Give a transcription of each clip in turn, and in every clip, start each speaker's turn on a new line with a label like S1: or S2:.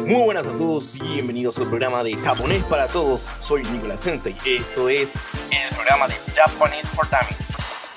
S1: Muy buenas a todos, bienvenidos al programa de Japonés para Todos. Soy Nicolás Sensei. Esto es el programa de Japanese for Dummies.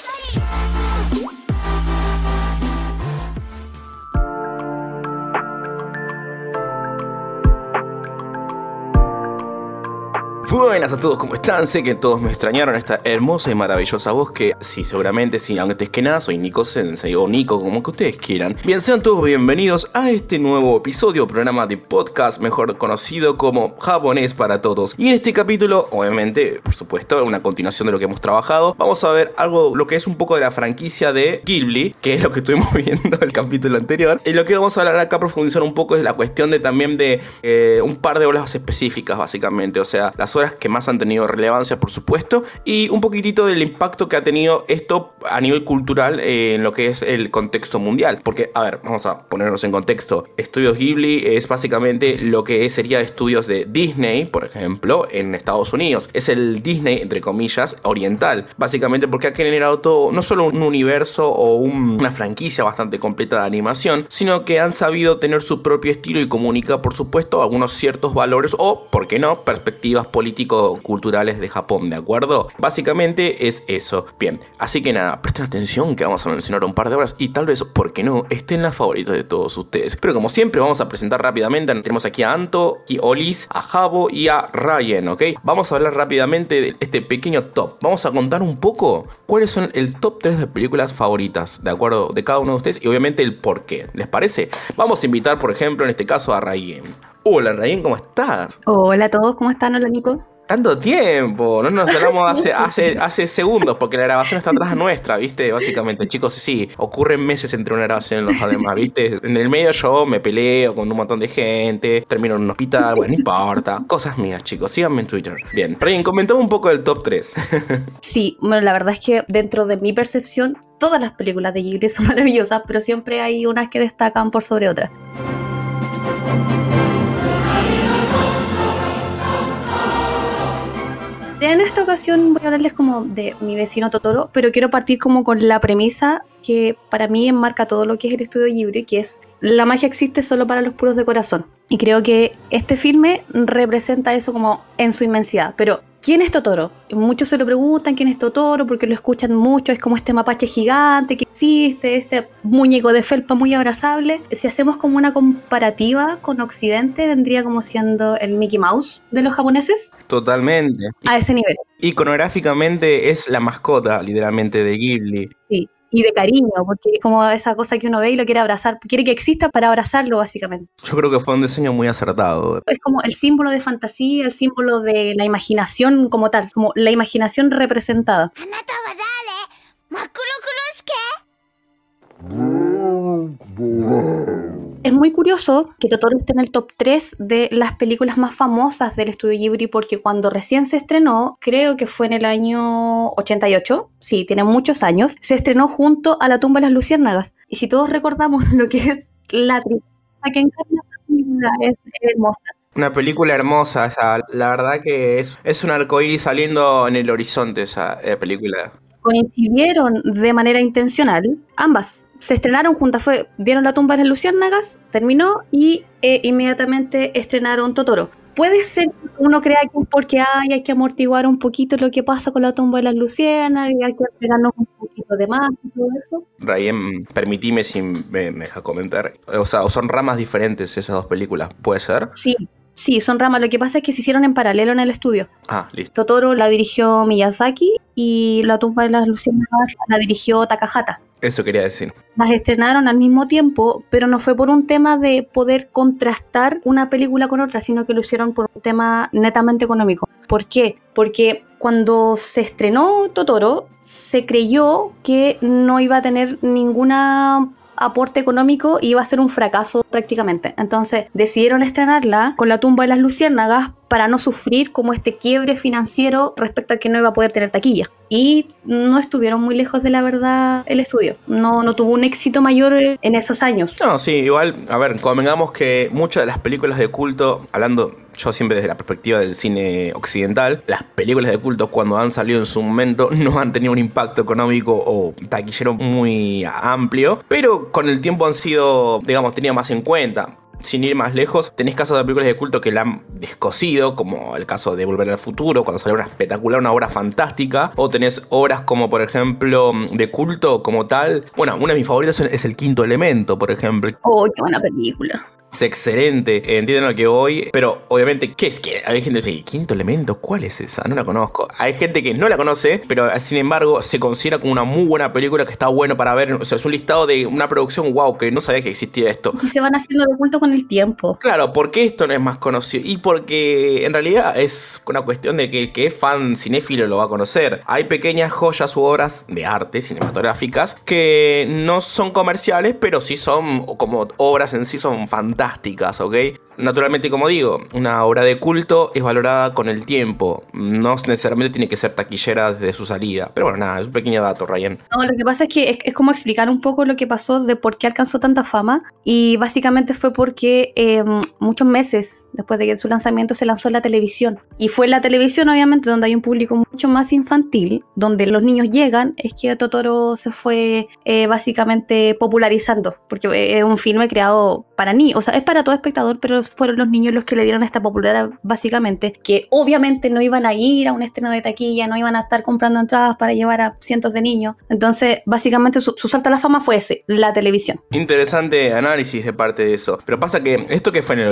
S1: Buenas a todos, ¿cómo están? Sé que todos me extrañaron esta hermosa y maravillosa voz que, sí, seguramente, sí, antes que nada, soy Nico Sensei o Nico, como que ustedes quieran. Bien, sean todos bienvenidos a este nuevo episodio, programa de podcast, mejor conocido como Japonés para Todos. Y en este capítulo, obviamente, por supuesto, una continuación de lo que hemos trabajado, vamos a ver algo, lo que es un poco de la franquicia de Ghibli, que es lo que estuvimos viendo en el capítulo anterior. Y lo que vamos a hablar acá, profundizar un poco, es la cuestión de también de un par de obras específicas, básicamente, o sea, las obras que más han tenido relevancia, por supuesto, y un poquitito del impacto que ha tenido esto a nivel cultural en lo que es el contexto mundial. Porque, a ver, vamos a ponernos en contexto. Estudios Ghibli es básicamente lo que sería estudios de Disney, por ejemplo, en Estados Unidos. Es el Disney, entre comillas, oriental. Básicamente porque ha generado todo, no solo un universo o una franquicia bastante completa de animación, sino que han sabido tener su propio estilo y comunicar, por supuesto, algunos ciertos valores o, ¿por qué no?, perspectivas político-culturales de Japón, ¿de acuerdo? Básicamente es eso. Bien, así que nada, presten atención que vamos a mencionar un par de obras y tal vez, ¿por qué no?, estén las favoritas de todos ustedes. Pero como siempre vamos a presentar rápidamente, tenemos aquí a Anto, aquí a Olis, a Jabo y a Ryan, ¿ok? Vamos a hablar rápidamente de este pequeño top. Vamos a contar un poco cuáles son el top 3 de películas favoritas, ¿de acuerdo?, de cada uno de ustedes y obviamente el por qué. ¿Les parece? Vamos a invitar, por ejemplo, en este caso a Ryan. Hola Ryan, ¿cómo estás?
S2: Hola a todos, ¿cómo están? Hola Nico.
S1: Tanto tiempo, no nos hablamos hace segundos, porque la grabación está atrás nuestra, ¿viste? Básicamente, chicos, sí, ocurren meses entre una grabación y los demás, ¿viste? En el medio yo me peleo con un montón de gente, termino en un hospital, bueno, no importa. Cosas mías, chicos, síganme en Twitter. Bien, Ryan, comentame un poco del top 3.
S2: Sí, bueno, la verdad es que dentro de mi percepción, todas las películas de Ghibli son maravillosas, pero siempre hay unas que destacan por sobre otras. En esta ocasión voy a hablarles como de Mi vecino Totoro, pero quiero partir como con la premisa que para mí enmarca todo lo que es el estudio Ghibli, que es la magia existe solo para los puros de corazón. Y creo que este filme representa eso como en su inmensidad. Pero, ¿quién es Totoro? Muchos se lo preguntan, ¿quién es Totoro? Porque lo escuchan mucho, es como este mapache gigante que existe, este muñeco de felpa muy abrazable. Si hacemos como una comparativa con Occidente, vendría como siendo el Mickey Mouse de los japoneses.
S1: Totalmente.
S2: A ese nivel.
S1: Iconográficamente es la mascota, literalmente, de Ghibli.
S2: Sí. Y de cariño, porque es como esa cosa que uno ve y lo quiere abrazar, quiere que exista para abrazarlo básicamente.
S1: Yo creo que fue un diseño muy acertado.
S2: Es como el símbolo de fantasía, el símbolo de la imaginación como tal, como la imaginación representada. Es muy curioso que Totoro esté en el top 3 de las películas más famosas del estudio Ghibli porque cuando recién se estrenó, creo que fue en el año 88, sí, tiene muchos años, se estrenó junto a La tumba de las luciérnagas. Y si todos recordamos lo que es la tristeza que encarna esa película, es hermosa.
S1: Una película hermosa, esa, la verdad que es un arcoíris saliendo en el horizonte esa película.
S2: Coincidieron de manera intencional, ambas se estrenaron juntas, dieron La tumba de las luciérnagas, terminó y inmediatamente estrenaron Totoro. Puede ser que uno crea que es porque hay que amortiguar un poquito lo que pasa con La tumba de las luciérnagas y hay que pegarnos un poquito de más y todo eso.
S1: Ryan, permitime si me deja comentar, o sea, son ramas diferentes esas dos películas, ¿puede ser?
S2: Sí, son ramas. Lo que pasa es que se hicieron en paralelo en el estudio.
S1: Ah, listo.
S2: Totoro la dirigió Miyazaki y La tumba de las luciérnagas la dirigió Takahata.
S1: Eso quería decir.
S2: Las estrenaron al mismo tiempo, pero no fue por un tema de poder contrastar una película con otra, sino que lo hicieron por un tema netamente económico. ¿Por qué? Porque cuando se estrenó Totoro, se creyó que no iba a tener ninguna aporte económico y iba a ser un fracaso prácticamente. Entonces decidieron estrenarla con La tumba de las luciérnagas para no sufrir como este quiebre financiero respecto a que no iba a poder tener taquilla. Y no estuvieron muy lejos de la verdad el estudio. No tuvo un éxito mayor en esos años.
S1: No, sí, igual, a ver, convengamos que muchas de las películas de culto, hablando yo siempre desde la perspectiva del cine occidental, las películas de culto cuando han salido en su momento no han tenido un impacto económico o taquillero muy amplio, pero con el tiempo han sido, digamos, tenido más en cuenta. sin ir más lejos, tenés casos de películas de culto que la han descosido, como el caso de Volver al Futuro, cuando salió una espectacular, una obra fantástica, o tenés obras como, por ejemplo, de culto como tal. Bueno, una de mis favoritas es El Quinto Elemento, por ejemplo.
S2: Oh, qué buena película.
S1: Es excelente, entienden lo que voy, pero obviamente, ¿qué es? Que hay gente que dice, ¿Quinto Elemento? ¿Cuál es esa? No la conozco. Hay gente que no la conoce, pero sin embargo se considera como una muy buena película que está bueno para ver. O sea, es un listado de una producción, wow, que no sabía que existía esto.
S2: Y se van haciendo de culto con el tiempo.
S1: Claro, ¿por qué esto no es más conocido? Y porque en realidad es una cuestión de que el que es fan cinéfilo lo va a conocer. Hay pequeñas joyas u obras de arte cinematográficas que no son comerciales, pero sí son, como obras en sí, son fantásticas. ¿Ok? Naturalmente, como digo, una obra de culto es valorada con el tiempo. No necesariamente tiene que ser taquillera desde su salida. Pero bueno, nada, es un pequeño dato, Ryan.
S2: No, lo que pasa es que es como explicar un poco lo que pasó de por qué alcanzó tanta fama. Y básicamente fue porque muchos meses después de que su lanzamiento se lanzó en la televisión. Y fue en la televisión, obviamente, donde hay un público mucho más infantil, donde los niños llegan, es que Totoro se fue básicamente popularizando. Porque es un filme creado para niños, o sea, es para todo espectador, pero fueron los niños los que le dieron esta popularidad, básicamente, que obviamente no iban a ir a un estreno de taquilla, no iban a estar comprando entradas para llevar a cientos de niños. Entonces, básicamente, su salto a la fama fue ese, la televisión.
S1: Interesante análisis de parte de eso. Pero pasa que esto que fue en el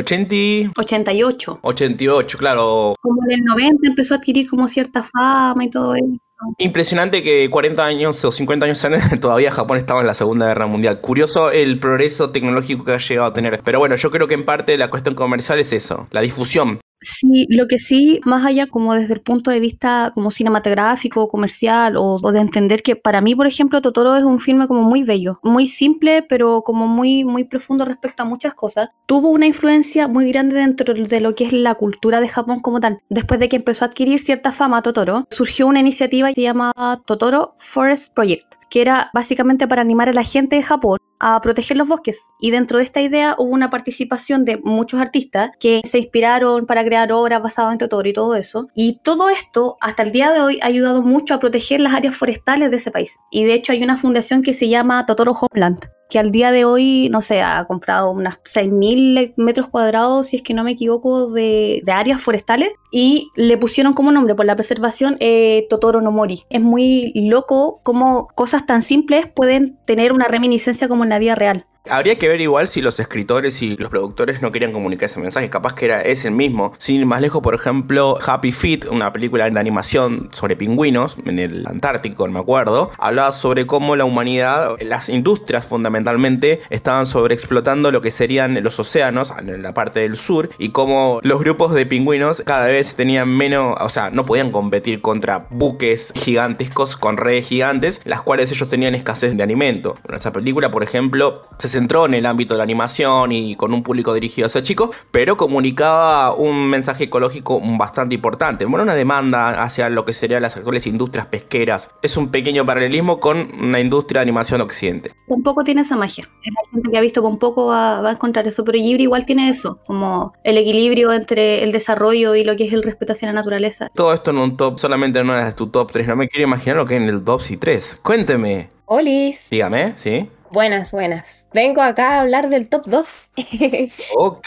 S2: 88.
S1: 88, claro.
S2: Como en el 90 empezó a adquirir como cierta fama y todo eso.
S1: Impresionante que 40 años o 50 años antes todavía Japón estaba en la Segunda Guerra Mundial. Curioso el progreso tecnológico que ha llegado a tener. Pero bueno, yo creo que en parte la cuestión comercial es eso, la difusión.
S2: Sí, lo que sí, más allá como desde el punto de vista como cinematográfico, comercial o de entender que para mí, por ejemplo, Totoro es un filme como muy bello, muy simple, pero como muy, muy profundo respecto a muchas cosas. Tuvo una influencia muy grande dentro de lo que es la cultura de Japón como tal. Después de que empezó a adquirir cierta fama Totoro, surgió una iniciativa que se llama Totoro Forest Project, que era básicamente para animar a la gente de Japón a proteger los bosques. Y dentro de esta idea hubo una participación de muchos artistas que se inspiraron para crear obras basadas en Totoro y todo eso. Y todo esto, hasta el día de hoy, ha ayudado mucho a proteger las áreas forestales de ese país. Y de hecho hay una fundación que se llama Totoro Homeland, que al día de hoy, no sé, ha comprado unas 6.000 metros cuadrados, si es que no me equivoco, de áreas forestales, y le pusieron como nombre por la preservación Totoro no Mori. Es muy loco cómo cosas tan simples pueden tener una reminiscencia como en la vida real.
S1: Habría que ver igual si los escritores y los productores no querían comunicar ese mensaje. Capaz que es el mismo. Sin ir más lejos, por ejemplo, Happy Feet, una película de animación sobre pingüinos en el Antártico, no me acuerdo, hablaba sobre cómo la humanidad, las industrias fundamentalmente, estaban sobreexplotando lo que serían los océanos en la parte del sur, y cómo los grupos de pingüinos cada vez tenían menos, o sea, no podían competir contra buques gigantescos con redes gigantes, las cuales ellos tenían escasez de alimento. En esa película, por ejemplo, se centró en el ámbito de la animación y con un público dirigido hacia chicos, pero comunicaba un mensaje ecológico bastante importante. Bueno, una demanda hacia lo que serían las actuales industrias pesqueras. Es un pequeño paralelismo con una industria de animación occidente.
S2: Pompoco tiene esa magia. La gente que ha visto Pompoco va a encontrar eso, pero Ghibli igual tiene eso, como el equilibrio entre el desarrollo y lo que es el respeto hacia la naturaleza.
S1: Todo esto en un top, solamente no es tu top 3. No me quiero imaginar lo que hay en el top 3. Cuénteme.
S3: Olis.
S1: Dígame, ¿sí?
S3: Buenas, buenas. Vengo acá a hablar del top 2.
S1: Ok.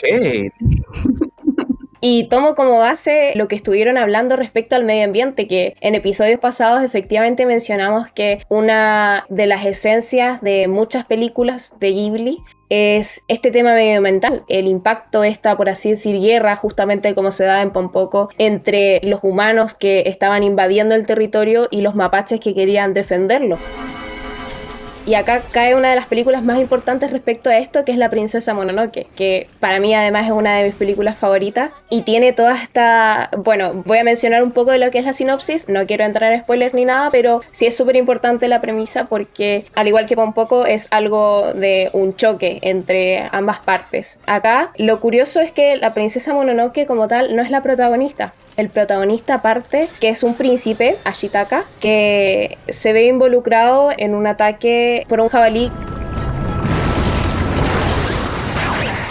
S3: Y tomo como base lo que estuvieron hablando respecto al medio ambiente, que en episodios pasados efectivamente mencionamos que una de las esencias de muchas películas de Ghibli es este tema medioambiental, el impacto, esta, por así decir, guerra, justamente como se da en Pompoco, entre los humanos que estaban invadiendo el territorio y los mapaches que querían defenderlo. Y acá cae una de las películas más importantes respecto a esto, que es La Princesa Mononoke, que para mí además es una de mis películas favoritas y tiene toda esta... Bueno, voy a mencionar un poco de lo que es la sinopsis, no quiero entrar en spoilers ni nada, pero sí es súper importante la premisa porque, al igual que Pompoco, es algo de un choque entre ambas partes. Acá, lo curioso es que la Princesa Mononoke como tal no es la protagonista. El protagonista parte, que es un príncipe, Ashitaka, que se ve involucrado en un ataque por un jabalí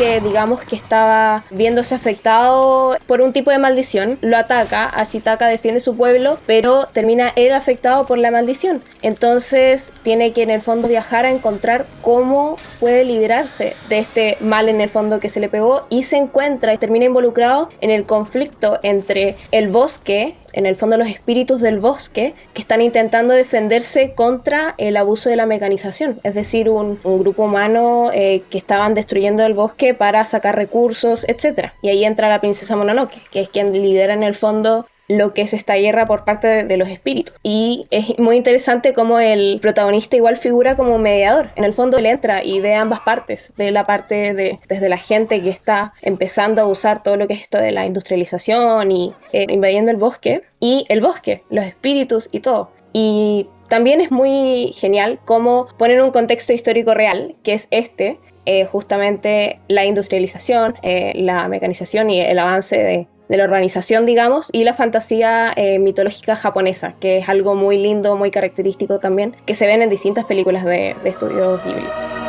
S3: bosque, digamos que estaba viéndose afectado por un tipo de maldición, lo ataca, Ashitaka defiende su pueblo, pero termina él afectado por la maldición. Entonces tiene que en el fondo viajar a encontrar cómo puede librarse de este mal en el fondo que se le pegó, y se encuentra y termina involucrado en el conflicto entre el bosque, en el fondo los espíritus del bosque, que están intentando defenderse contra el abuso de la mecanización, es decir, un grupo humano que estaban destruyendo el bosque para sacar recursos, etc. Y ahí entra la princesa Mononoke, que es quien lidera en el fondo lo que es esta guerra por parte de los espíritus. Y es muy interesante cómo el protagonista igual figura como mediador. En el fondo él entra y ve ambas partes, ve la parte desde la gente que está empezando a usar todo lo que es esto de la industrialización y invadiendo el bosque, y el bosque, los espíritus y todo. Y también es muy genial cómo ponen un contexto histórico real, que es justamente la industrialización, la mecanización y el avance de la urbanización, digamos, y la fantasía mitológica japonesa, que es algo muy lindo, muy característico también, que se ven en distintas películas de estudios Ghibli.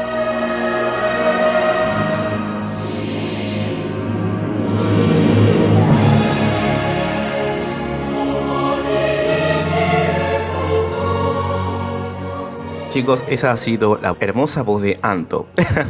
S1: Chicos, esa ha sido la hermosa voz de Anto.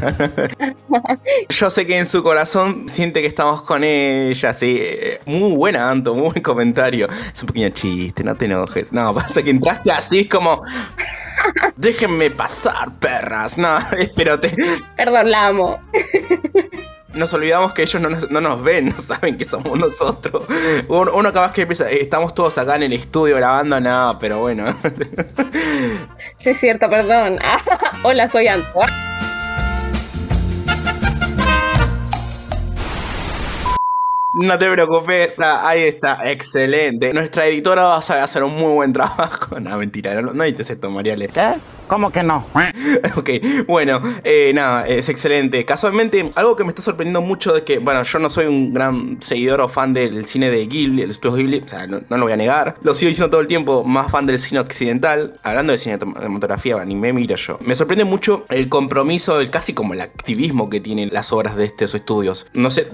S1: Yo sé que en su corazón siente que estamos con ella, sí. Muy buena, Anto, muy buen comentario. Es un pequeño chiste, no te enojes. No, pasa que entraste así, es como... Déjenme pasar, perras. No, espérate.
S3: Perdón, la amo.
S1: Nos olvidamos que ellos no nos ven, no saben que somos nosotros. Uno capaz que piensa, estamos todos acá en el estudio grabando, nada, pero bueno.
S3: Sí, es cierto, perdón. Hola, soy Anto.
S1: No te preocupes, ahí está, excelente. Nuestra editora va a saber hacer un muy buen trabajo. No, mentira, no dices esto, Mariale.
S4: ¿Qué? ¿Cómo que no?
S1: Ok, bueno, nada, es excelente. Casualmente, algo que me está sorprendiendo mucho de que, bueno, yo no soy un gran seguidor o fan del cine de Ghibli, el estudio Ghibli, o sea, no lo voy a negar. Lo sigo diciendo todo el tiempo, más fan del cine occidental. Hablando de cinematografía, anime, mira yo. Me sorprende mucho el compromiso, casi como el activismo que tienen las obras de estos estudios. No sé,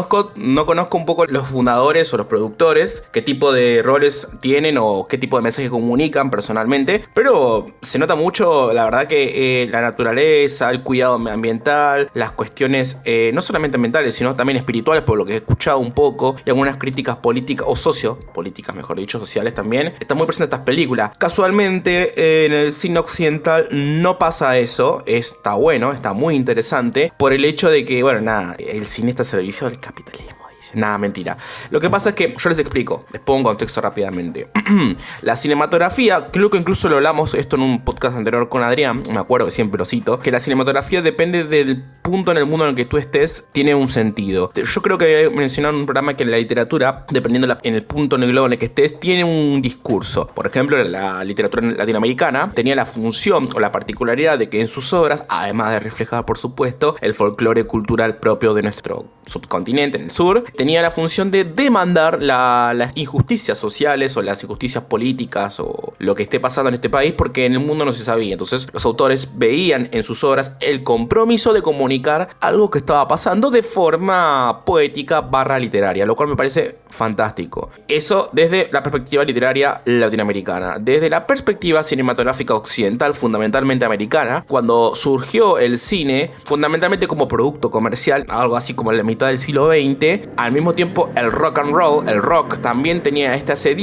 S1: no conozco un poco los fundadores o los productores, qué tipo de roles tienen o qué tipo de mensajes comunican personalmente, pero se nota mucho, la verdad, que la naturaleza, el cuidado ambiental, las cuestiones no solamente ambientales, sino también espirituales, por lo que he escuchado un poco, y algunas críticas políticas, o sociopolíticas, mejor dicho, sociales también, están muy presentes en estas películas. Casualmente, en el cine occidental no pasa eso, está bueno, está muy interesante, por el hecho de que, bueno, nada, el cine está al servicio del capitalismo. Nada, mentira. Lo que pasa es que yo les explico, les pongo en contexto rápidamente. La cinematografía, creo que incluso lo hablamos esto en un podcast anterior con Adrián, me acuerdo que siempre lo cito, que la cinematografía depende del punto en el mundo en el que tú estés, tiene un sentido. Yo creo que había mencionado en un programa que la literatura, dependiendo en el punto en el globo en el que estés, tiene un discurso. Por ejemplo, la literatura latinoamericana tenía la función o la particularidad de que en sus obras, además de reflejar, por supuesto, el folclore cultural propio de nuestro subcontinente, en el sur, tenía la función de demandar las injusticias sociales o las injusticias políticas o lo que esté pasando en este país, porque en el mundo no se sabía. Entonces los autores veían en sus obras el compromiso de comunicar algo que estaba pasando de forma poética / literaria, lo cual me parece fantástico. Eso desde la perspectiva literaria latinoamericana. Desde la perspectiva cinematográfica occidental, fundamentalmente americana, cuando surgió el cine fundamentalmente como producto comercial, algo así como en la mitad del siglo XX, al mismo tiempo el rock and roll, el rock también tenía se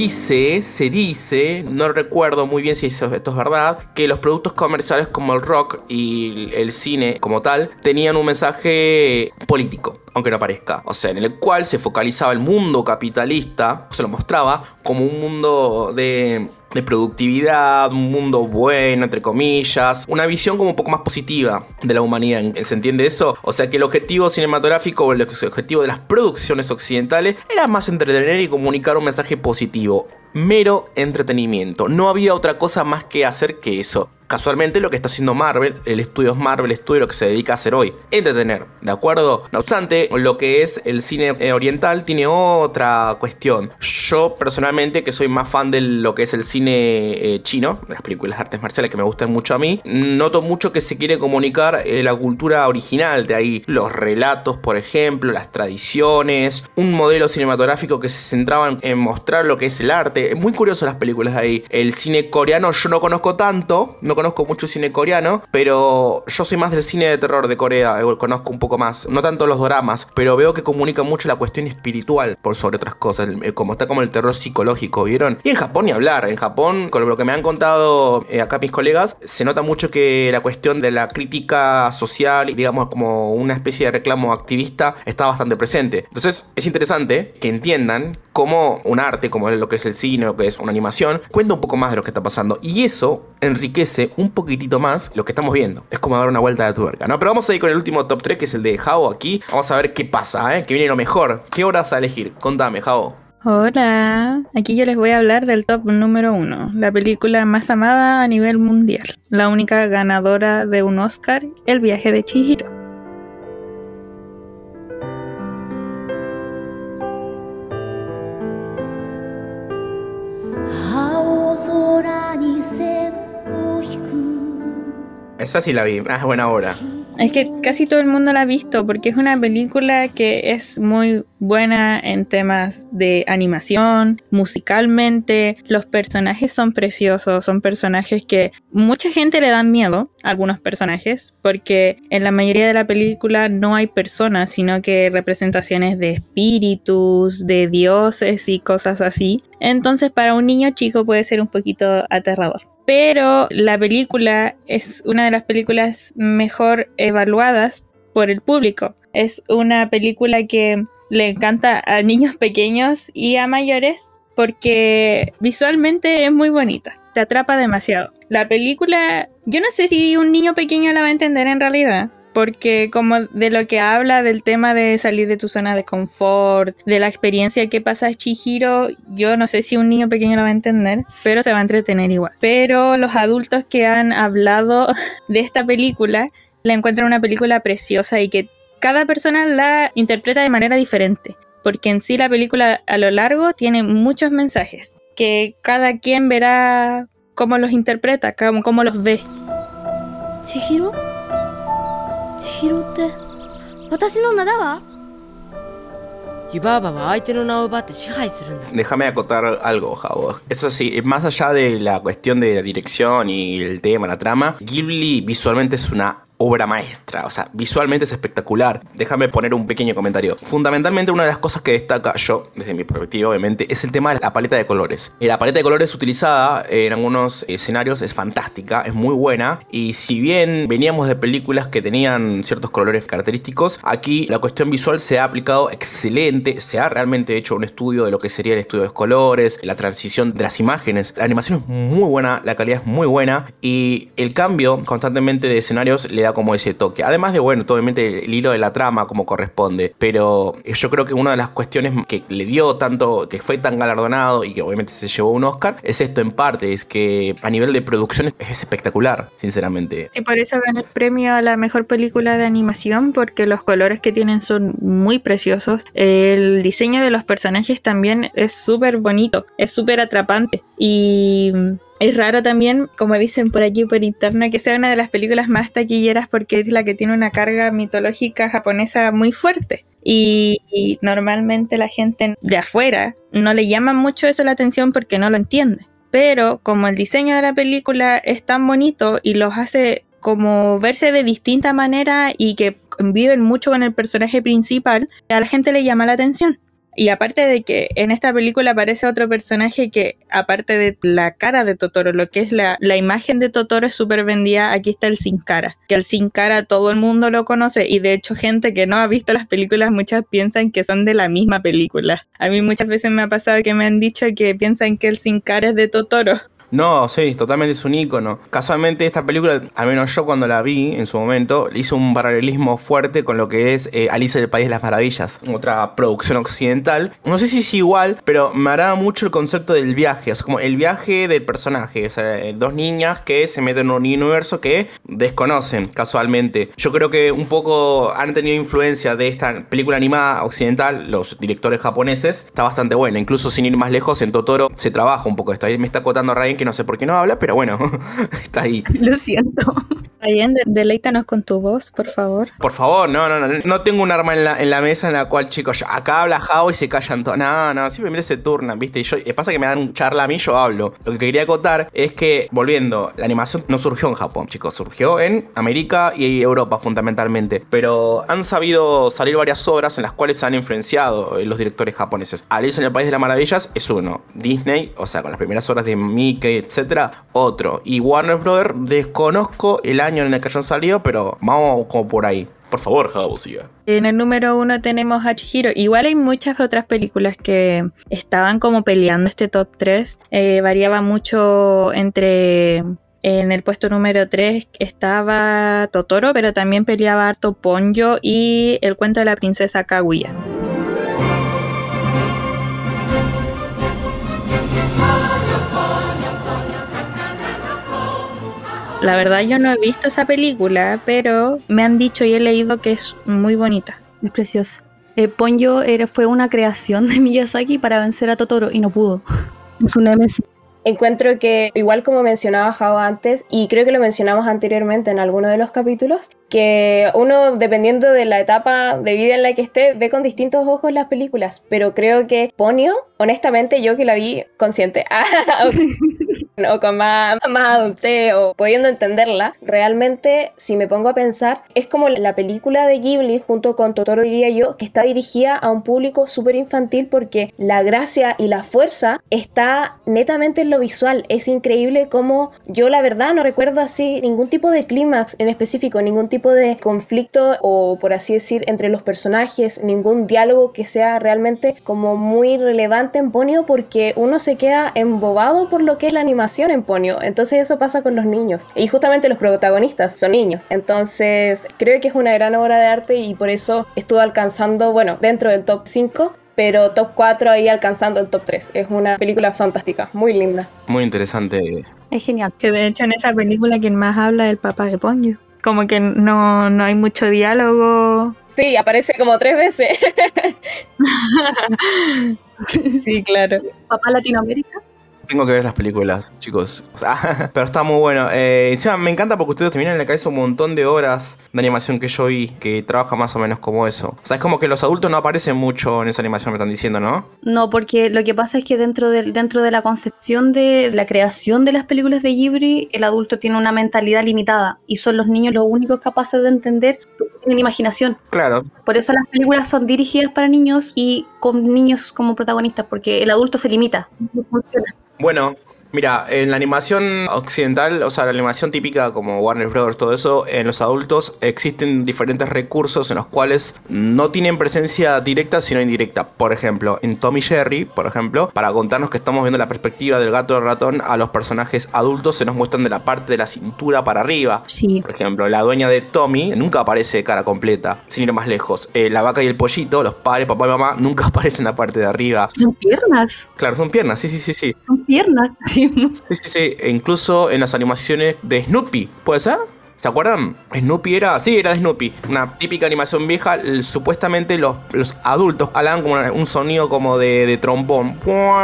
S1: dice, no recuerdo muy bien si esto es verdad, que los productos comerciales como el rock y el cine como tal tenían un mensaje político, aunque no parezca, o sea, en el cual se focalizaba el mundo capitalista, se lo mostraba como un mundo de productividad, un mundo bueno, entre comillas, una visión como un poco más positiva de la humanidad, ¿se entiende eso? O sea que el objetivo cinematográfico o el objetivo de las producciones occidentales era más entretener y comunicar un mensaje positivo, mero entretenimiento, no había otra cosa más que hacer que eso. casualmente lo que está haciendo Marvel, el estudio Marvel Studio, lo que se dedica a hacer hoy, entretener, ¿de acuerdo? No obstante, lo que es el cine oriental tiene otra cuestión. Yo personalmente, que soy más fan de lo que es el cine chino, las películas de artes marciales que me gustan mucho a mí, noto mucho que se quiere comunicar la cultura original de ahí, los relatos, por ejemplo, las tradiciones, un modelo cinematográfico que se centraba en mostrar lo que es el arte. Es muy curioso las películas de ahí. El cine coreano yo no conozco tanto, no conozco mucho cine coreano, pero yo soy más del cine de terror de Corea, conozco un poco más, no tanto los doramas, pero veo que comunica mucho la cuestión espiritual por sobre otras cosas, como está como el terror psicológico, ¿vieron? Y en Japón ni hablar, en Japón, con lo que me han contado acá mis colegas, se nota mucho que la cuestión de la crítica social y digamos como una especie de reclamo activista está bastante presente. Entonces es interesante que entiendan cómo un arte, como es lo que es el cine, lo que es una animación, cuenta un poco más de lo que está pasando. Y eso enriquece un poquitito más lo que estamos viendo. Es como dar una vuelta de tuerca, ¿no? Pero vamos a ir con el último top 3, que es el de Jao aquí. Vamos a ver qué pasa, que viene lo mejor. ¿Qué hora vas a elegir? Contame, Jao.
S4: Hola, aquí yo les voy a hablar del top número 1, la película más amada a nivel mundial, la única ganadora de un Oscar, El viaje de Chihiro.
S1: Esa sí la vi, es buena hora.
S4: Es que casi todo el mundo la ha visto porque es una película que es muy buena en temas de animación, musicalmente, los personajes son preciosos, son personajes que mucha gente le dan miedo, algunos personajes, porque en la mayoría de la película no hay personas, sino que representaciones de espíritus, de dioses y cosas así. Entonces para un niño chico puede ser un poquito aterrador. Pero la película es una de las películas mejor evaluadas por el público. Es una película que le encanta a niños pequeños y a mayores porque visualmente es muy bonita. Te atrapa demasiado. La película, yo no sé si un niño pequeño la va a entender en realidad. Porque como de lo que habla del tema de salir de tu zona de confort, de la experiencia que pasa Chihiro, yo no sé si un niño pequeño la va a entender, pero se va a entretener igual. Pero los adultos que han hablado de esta película la encuentran una película preciosa y que cada persona la interpreta de manera diferente. Porque en sí la película a lo largo tiene muchos mensajes que cada quien verá cómo los interpreta, cómo los ve.
S5: ¿Chihiro? ¿Chihiroって私の名だわ?
S1: Déjame acotar algo, Javo. Eso sí, más allá de la cuestión de la dirección y el tema, la trama, Ghibli visualmente es una obra maestra, o sea, visualmente es espectacular. Déjame poner un pequeño comentario. Fundamentalmente una de las cosas que destaca yo, desde mi perspectiva obviamente, es el tema de la paleta de colores. La paleta de colores utilizada en algunos escenarios es fantástica, es muy buena, y si bien veníamos de películas que tenían ciertos colores característicos, aquí la cuestión visual se ha aplicado excelente, se ha realmente hecho un estudio de lo que sería el estudio de los colores, la transición de las imágenes, la animación es muy buena, la calidad es muy buena, y el cambio constantemente de escenarios le da como ese toque. Además de, bueno, obviamente el hilo de la trama como corresponde, pero yo creo que una de las cuestiones que le dio tanto, que fue tan galardonado y que obviamente se llevó un Oscar, es esto en parte, es que a nivel de producción es espectacular, sinceramente.
S4: Y por eso ganó el premio a la mejor película de animación, porque los colores que tienen son muy preciosos. El diseño de los personajes también es súper bonito, es súper atrapante y es raro también, como dicen por aquí por internet, que sea una de las películas más taquilleras porque es la que tiene una carga mitológica japonesa muy fuerte. Y normalmente la gente de afuera no le llama mucho eso la atención porque no lo entiende. Pero como el diseño de la película es tan bonito y los hace como verse de distinta manera y que conviven mucho con el personaje principal, a la gente le llama la atención. Y aparte de que en esta película aparece otro personaje que, aparte de la cara de Totoro, lo que es la imagen de Totoro es súper vendida, aquí está el Sin Cara. Que el Sin Cara todo el mundo lo conoce y de hecho gente que no ha visto las películas, muchas piensan que son de la misma película. A mí muchas veces me ha pasado que me han dicho que piensan que el Sin Cara es de Totoro.
S1: No, sí, totalmente es un ícono. Casualmente esta película, al menos yo cuando la vi en su momento, le hizo un paralelismo fuerte con lo que es Alicia en el País de las Maravillas, otra producción occidental. No sé si es igual, pero me agrada mucho el concepto del viaje, o sea, como el viaje del personaje, o sea, dos niñas que se meten en un universo que desconocen casualmente. Yo creo que un poco han tenido influencia de esta película animada occidental, los directores japoneses, está bastante buena. Incluso sin ir más lejos, en Totoro se trabaja un poco esto. Ahí me está acotando Ryan que no sé por qué no habla, pero bueno, está ahí.
S2: Lo siento.
S4: Ryan, deleítanos con tu voz, por favor.
S1: Por favor, no tengo un arma en la mesa en la cual, chicos, acá habla Jao y se callan todos. No, simplemente se turnan, ¿viste? Y pasa que me dan charla a mí, yo hablo. Lo que quería acotar es que, volviendo, la animación no surgió en Japón, chicos, surgió en América y Europa fundamentalmente, pero han sabido salir varias obras en las cuales se han influenciado los directores japoneses. Alicia en el País de las Maravillas es uno, Disney, o sea, con las primeras obras de Mickey, etcétera, otro, y Warner Brothers, desconozco el año en el que hayan salido, pero vamos como por ahí. Por favor, Jabo, siga.
S4: En el número 1 tenemos a Chihiro. Igual hay muchas otras películas que estaban como peleando este top 3. Variaba mucho entre... En el puesto número 3 estaba Totoro, pero también peleaba harto Ponyo y El cuento de la princesa Kaguya. La verdad yo no he visto esa película, pero me han dicho y he leído que es muy bonita.
S2: Es preciosa. Ponyo fue una creación de Miyazaki para vencer a Totoro y no pudo. Es un némesis.
S3: Encuentro que, igual como mencionaba Jao antes, y creo que lo mencionamos anteriormente en alguno de los capítulos, que uno, dependiendo de la etapa de vida en la que esté, ve con distintos ojos las películas, pero creo que Ponyo, honestamente, yo que la vi consciente, o con más adultez, o pudiendo entenderla, realmente, si me pongo a pensar, es como la película de Ghibli, junto con Totoro, diría yo, que está dirigida a un público súper infantil, porque la gracia y la fuerza está netamente en lo visual. Es increíble como yo la verdad no recuerdo así ningún tipo de clímax en específico, ningún tipo de conflicto o por así decir entre los personajes, ningún diálogo que sea realmente como muy relevante en Ponyo, porque uno se queda embobado por lo que es la animación en Ponyo. Entonces eso pasa con los niños y justamente los protagonistas son niños. Entonces creo que es una gran obra de arte y por eso estuvo alcanzando, bueno, dentro del top 5, pero top 4 ahí alcanzando el top 3. Es una película fantástica, muy linda.
S1: Muy interesante.
S2: Es genial.
S4: Que de hecho en esa película quien más habla es el papá de Ponyo. Como que no hay mucho diálogo.
S3: Sí, aparece como 3 veces.
S4: Sí, claro.
S2: Papá Latinoamérica.
S1: Tengo que ver las películas, chicos. O sea, pero está muy bueno. Me encanta porque ustedes se vienen en la cabeza un montón de horas de animación que yo vi que trabaja más o menos como eso. O sea, es como que los adultos no aparecen mucho en esa animación, me están diciendo, ¿no?
S2: No, porque lo que pasa es que dentro de la concepción de la creación de las películas de Ghibli, el adulto tiene una mentalidad limitada y son los niños los únicos capaces de entender, tienen imaginación.
S1: Claro.
S2: Por eso las películas son dirigidas para niños y con niños como protagonistas, porque el adulto se limita, no funciona.
S1: Bueno, mira, en la animación occidental, o sea, la animación típica como Warner Brothers, todo eso, en los adultos existen diferentes recursos en los cuales no tienen presencia directa sino indirecta. Por ejemplo, en Tom y Jerry, por ejemplo, para contarnos que estamos viendo la perspectiva del gato del ratón, a los personajes adultos se nos muestran de la parte de la cintura para arriba.
S2: Sí.
S1: Por ejemplo, la dueña de Tommy nunca aparece de cara completa, sin ir más lejos. La vaca y el pollito, los padres, papá y mamá, nunca aparecen en la parte de arriba.
S2: Son piernas.
S1: Claro, son piernas, sí.
S2: Son piernas, sí.
S1: Sí. E incluso en las animaciones de Snoopy, ¿puede ser? ¿Se acuerdan? Snoopy era... Sí, era de Snoopy. Una típica animación vieja. Supuestamente los adultos hablaban como un sonido como de trombón.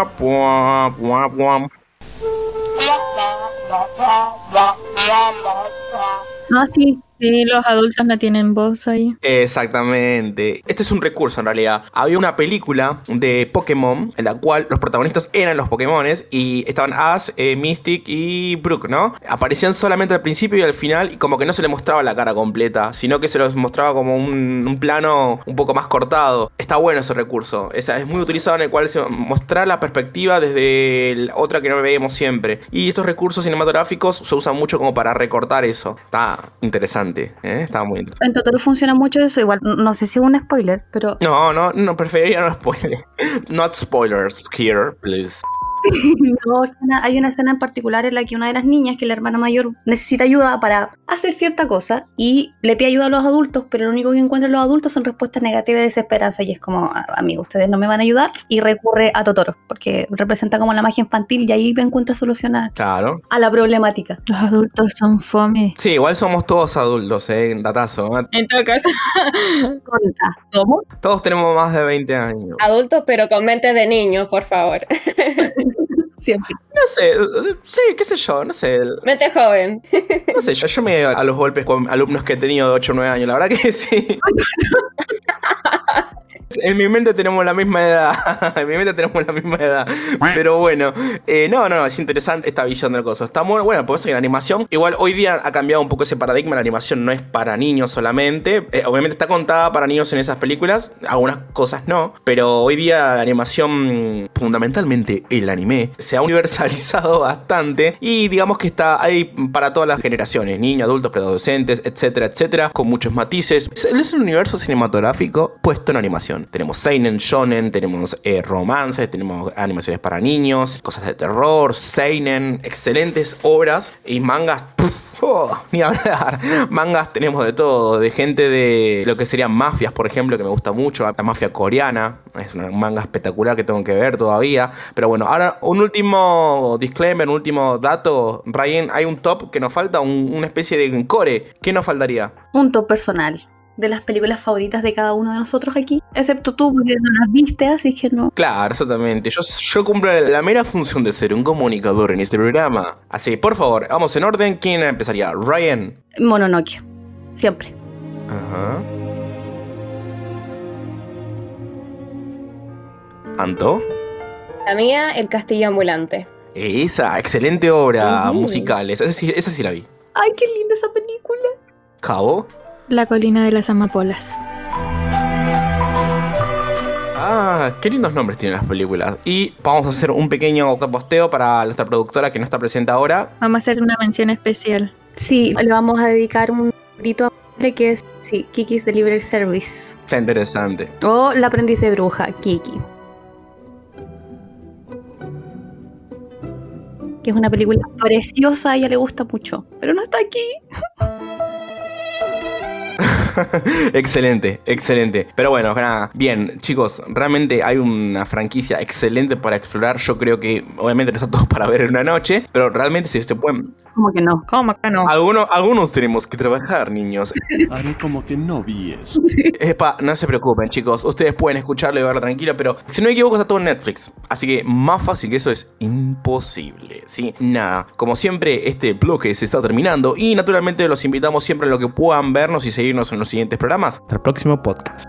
S2: Ah, sí.
S4: Sí, los adultos no tienen voz ahí.
S1: Exactamente. Este es un recurso en realidad. Había una película de Pokémon en la cual los protagonistas eran los Pokémones y estaban Ash, Mystic y Brook, ¿no? Aparecían solamente al principio y al final y como que no se les mostraba la cara completa, sino que se los mostraba como un plano un poco más cortado. Está bueno ese recurso. Es muy utilizado en el cual se mostrar la perspectiva desde otra que no veíamos siempre. Y estos recursos cinematográficos se usan mucho como para recortar eso. Está interesante. Estaba muy interesante.
S2: En Totoro funciona mucho eso, igual, no sé si es un spoiler, pero...
S1: No, preferiría no spoiler. Not spoilers here, please.
S2: No, es que hay una escena en particular en la que una de las niñas, que es la hermana mayor, necesita ayuda para hacer cierta cosa y le pide ayuda a los adultos, pero lo único que encuentran los adultos son respuestas negativas y desesperanza. Y es como, amigo, ustedes no me van a ayudar. Y recurre a Totoro, porque representa como la magia infantil y ahí encuentra solución
S1: Claro.
S2: a la problemática.
S4: Los adultos son fome.
S1: Sí, igual somos todos adultos, datazo.
S4: En todo caso,
S2: ¿Somos?
S1: Todos tenemos más de 20 años.
S3: Adultos, pero con mente de niños, por favor.
S2: Siempre.
S1: No sé, sí, qué sé yo, no sé.
S3: Mente joven.
S1: No sé, yo me he ido a los golpes con alumnos que he tenido de 8 o 9 años, la verdad que sí. En mi mente tenemos la misma edad. En mi mente tenemos la misma edad. Pero bueno, no, es interesante esta visión del coso. Está muy bueno, porque en la animación, igual hoy día ha cambiado un poco ese paradigma. La animación no es para niños solamente. Obviamente está contada para niños en esas películas, algunas cosas no. Pero hoy día la animación, fundamentalmente el anime, se ha universalizado bastante. Y digamos que está ahí para todas las generaciones: niños, adultos, preadolescentes, etcétera, etcétera, con muchos matices. Es un universo cinematográfico puesto en animación. Tenemos seinen, shonen, tenemos romances, tenemos animaciones para niños, cosas de terror, seinen, excelentes obras y mangas. Ni hablar. Mangas tenemos de todo, de gente de lo que serían mafias, por ejemplo, que me gusta mucho. La mafia coreana es una manga espectacular que tengo que ver todavía. Pero bueno, ahora un último disclaimer, un último dato. Ryan, hay un top que nos falta, una especie de core. ¿Qué nos faltaría?
S2: Un top personal de las películas favoritas de cada uno de nosotros aquí, excepto tú, porque no las viste, así que no.
S1: Claro, exactamente. Yo cumplo la mera función de ser un comunicador en este programa. Así que, por favor, vamos en orden. ¿Quién empezaría? Ryan.
S2: Mononoke, siempre.
S1: Ajá. ¿Anto?
S3: La mía, El Castillo Ambulante.
S1: Esa, excelente obra musical. Esa sí la vi.
S2: Ay, qué linda esa película.
S1: ¿Cabo?
S4: La colina de las amapolas.
S1: Ah, qué lindos nombres tienen las películas. Y vamos a hacer un pequeño posteo para nuestra productora que no está presente ahora.
S4: Vamos a hacer una mención especial.
S2: Sí, le vamos a dedicar un grito a madre que es, sí, Kiki's Delivery Service.
S1: Está interesante.
S2: O La aprendiz de bruja, Kiki. Que es una película preciosa, a ella le gusta mucho, pero no está aquí.
S1: Excelente, excelente. Pero bueno, nada, bien, chicos, realmente hay una franquicia excelente para explorar. Yo creo que, obviamente, no está todo para ver en una noche, pero realmente si se pueden...
S2: ¿Cómo que no?
S4: ¿Cómo que no?
S1: Algunos tenemos que trabajar, niños.
S6: Haré como que no vi eso.
S1: No se preocupen, chicos. Ustedes pueden escucharlo y verlo tranquilo, pero si no me equivoco está todo en Netflix. Así que más fácil que eso es imposible, ¿sí? Nada, como siempre, este bloque se está terminando y naturalmente los invitamos siempre a lo que puedan vernos y seguirnos en los siguientes programas. Hasta el próximo podcast.